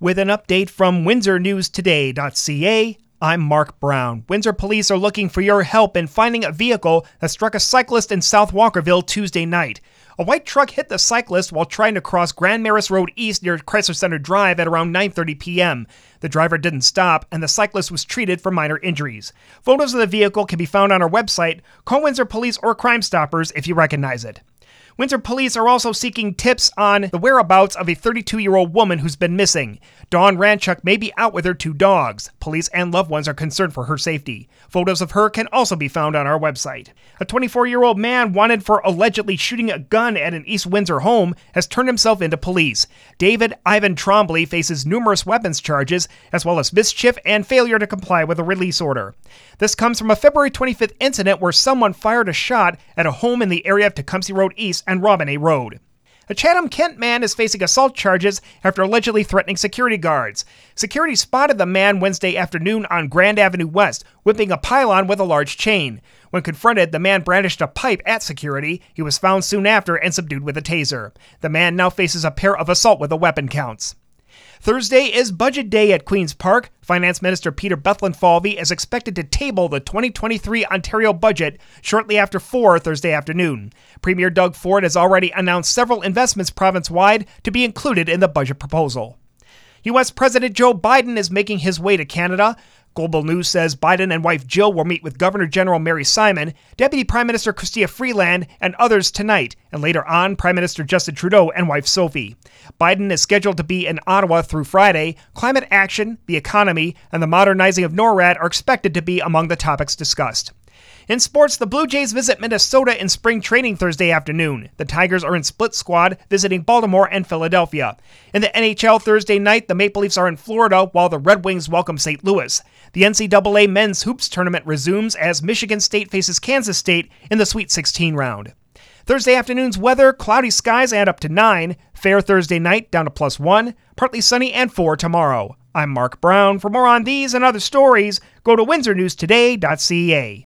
With an update from WindsorNewsToday.ca, I'm Mark Brown. Windsor police are looking for your help in finding a vehicle that struck a cyclist in South Walkerville Tuesday night. A white truck hit the cyclist while trying to cross Grand Maris Road East near Chrysler Center Drive at around 9:30 p.m. The driver didn't stop, and the cyclist was treated for minor injuries. Photos of the vehicle can be found on our website. Call Windsor Police or Crime Stoppers if you recognize it. Windsor police are also seeking tips on the whereabouts of a 32-year-old woman who's been missing. Dawn Ranchuk may be out with her 2 dogs. Police and loved ones are concerned for her safety. Photos of her can also be found on our website. A 24-year-old man wanted for allegedly shooting a gun at an East Windsor home has turned himself into police. David Ivan Trombley faces numerous weapons charges, as well as mischief and failure to comply with a release order. This comes from a February 25th incident where someone fired a shot at a home in the area of Tecumseh Road East and Robinay Road. A Chatham, Kent man is facing assault charges after allegedly threatening security guards. Security spotted the man Wednesday afternoon on Grand Avenue West, whipping a pylon with a large chain. When confronted, the man brandished a pipe at security. He was found soon after and subdued with a taser. The man now faces a pair of assault with a weapon counts. Thursday is Budget Day at Queen's Park. Finance Minister Peter Bethlenfalvy is expected to table the 2023 Ontario budget shortly after 4 Thursday afternoon. Premier Doug Ford has already announced several investments province-wide to be included in the budget proposal. U.S. President Joe Biden is making his way to Canada. Global News says Biden and wife Jill will meet with Governor General Mary Simon, Deputy Prime Minister Chrystia Freeland, and others tonight, and later on, Prime Minister Justin Trudeau and wife Sophie. Biden is scheduled to be in Ottawa through Friday. Climate action, the economy, and the modernizing of NORAD are expected to be among the topics discussed. In sports, the Blue Jays visit Minnesota in spring training Thursday afternoon. The Tigers are in split squad, visiting Baltimore and Philadelphia. In the NHL Thursday night, the Maple Leafs are in Florida, while the Red Wings welcome St. Louis. The NCAA Men's Hoops Tournament resumes as Michigan State faces Kansas State in the Sweet 16 round. Thursday afternoon's weather, cloudy skies and up to 9. Fair Thursday night, down to +1. Partly sunny and 4 tomorrow. I'm Mark Brown. For more on these and other stories, go to WindsorNewsToday.ca.